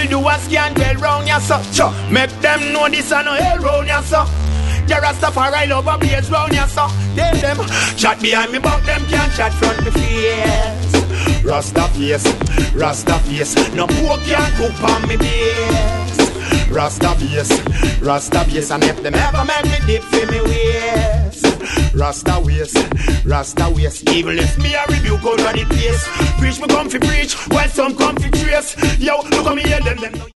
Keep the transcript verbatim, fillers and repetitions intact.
do a scan well round ya so. Cho, make them know this a no hell round ya so. The Rastafari love a blaze round ya so. Tell them, chat behind me but them can't chat front me face. Rasta face, Rasta face, no pork can't cook on me base. Rasta face, Rasta face, and if them ever make me dip for me waist. Rasta waist, Rasta waist, even if me a rebuke out of the place. Preach me come fi preach, while some come fi trace. Yo, look at me hear them, them